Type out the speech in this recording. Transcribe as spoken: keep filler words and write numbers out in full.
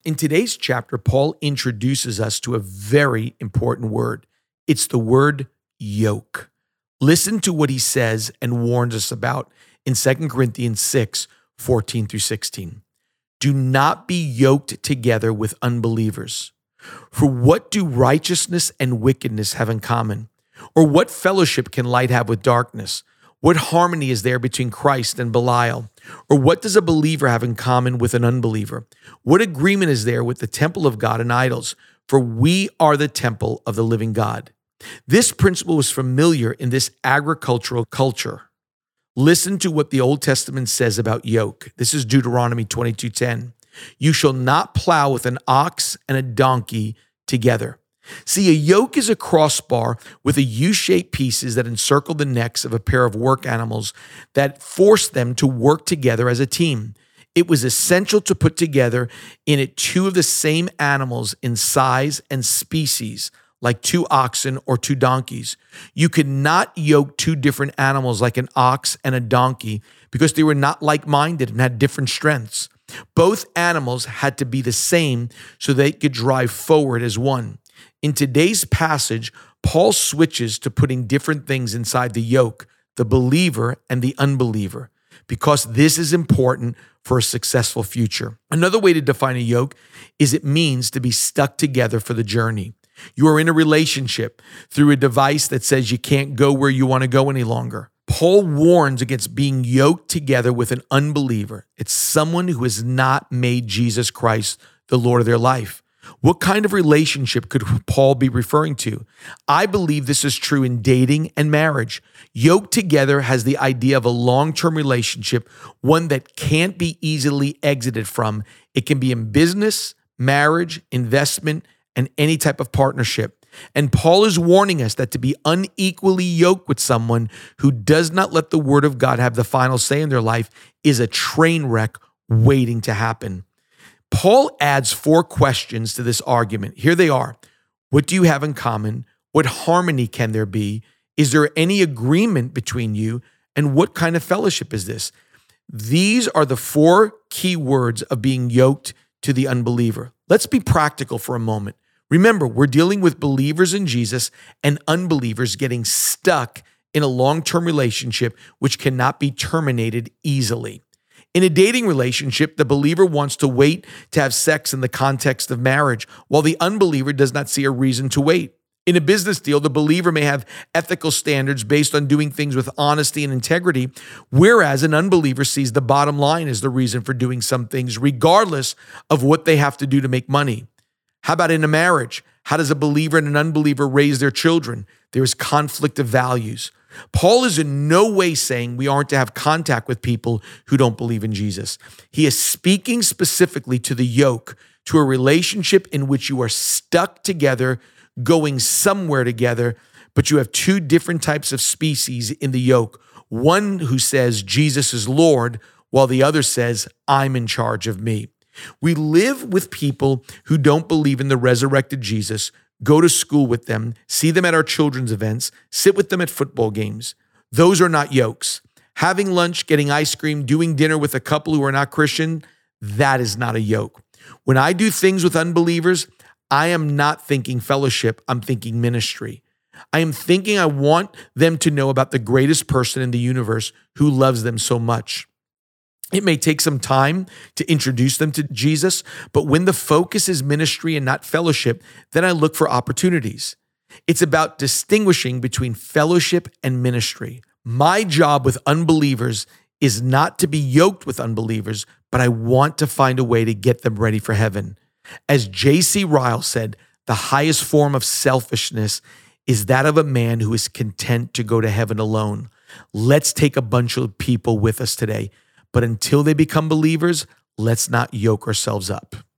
in today's chapter, Paul introduces us to a very important word. It's the word yoke. Listen to what he says and warns us about in Second Corinthians six, fourteen through sixteen. Do not be yoked together with unbelievers. For what do righteousness and wickedness have in common? Or what fellowship can light have with darkness? What harmony is there between Christ and Belial? Or what does a believer have in common with an unbeliever? What agreement is there with the temple of God and idols? For we are the temple of the living God. This principle was familiar in this agricultural culture. Listen to what the Old Testament says about yoke. This is Deuteronomy twenty-two ten. You shall not plow with an ox and a donkey together. See, a yoke is a crossbar with a U-shaped pieces that encircle the necks of a pair of work animals that force them to work together as a team. It was essential to put together in it two of the same animals in size and species, like two oxen or two donkeys. You could not yoke two different animals like an ox and a donkey because they were not like-minded and had different strengths. Both animals had to be the same so they could drive forward as one. In today's passage, Paul switches to putting different things inside the yoke, the believer and the unbeliever, because this is important for a successful future. Another way to define a yoke is it means to be stuck together for the journey. You are in a relationship through a device that says you can't go where you want to go any longer. Paul warns against being yoked together with an unbeliever. It's someone who has not made Jesus Christ the Lord of their life. What kind of relationship could Paul be referring to? I believe this is true in dating and marriage. Yoked together has the idea of a long-term relationship, one that can't be easily exited from. It can be in business, marriage, investment, and any type of partnership. And Paul is warning us that to be unequally yoked with someone who does not let the word of God have the final say in their life is a train wreck waiting to happen. Paul adds four questions to this argument. Here they are. What do you have in common? What harmony can there be? Is there any agreement between you? And what kind of fellowship is this? These are the four key words of being yoked to the unbeliever. Let's be practical for a moment. Remember, we're dealing with believers in Jesus and unbelievers getting stuck in a long-term relationship which cannot be terminated easily. In a dating relationship, the believer wants to wait to have sex in the context of marriage, while the unbeliever does not see a reason to wait. In a business deal, the believer may have ethical standards based on doing things with honesty and integrity, whereas an unbeliever sees the bottom line as the reason for doing some things, regardless of what they have to do to make money. How about in a marriage? How does a believer and an unbeliever raise their children? There is conflict of values. Paul is in no way saying we aren't to have contact with people who don't believe in Jesus. He is speaking specifically to the yoke, to a relationship in which you are stuck together, going somewhere together, but you have two different types of species in the yoke. One who says Jesus is Lord, while the other says I'm in charge of me. We live with people who don't believe in the resurrected Jesus, go to school with them, see them at our children's events, sit with them at football games. Those are not yokes. Having lunch, getting ice cream, doing dinner with a couple who are not Christian, that is not a yoke. When I do things with unbelievers, I am not thinking fellowship, I'm thinking ministry. I am thinking I want them to know about the greatest person in the universe who loves them so much. It may take some time to introduce them to Jesus, but when the focus is ministry and not fellowship, then I look for opportunities. It's about distinguishing between fellowship and ministry. My job with unbelievers is not to be yoked with unbelievers, but I want to find a way to get them ready for heaven. As J C Ryle said, the highest form of selfishness is that of a man who is content to go to heaven alone. Let's take a bunch of people with us today. But until they become believers, let's not yoke ourselves up.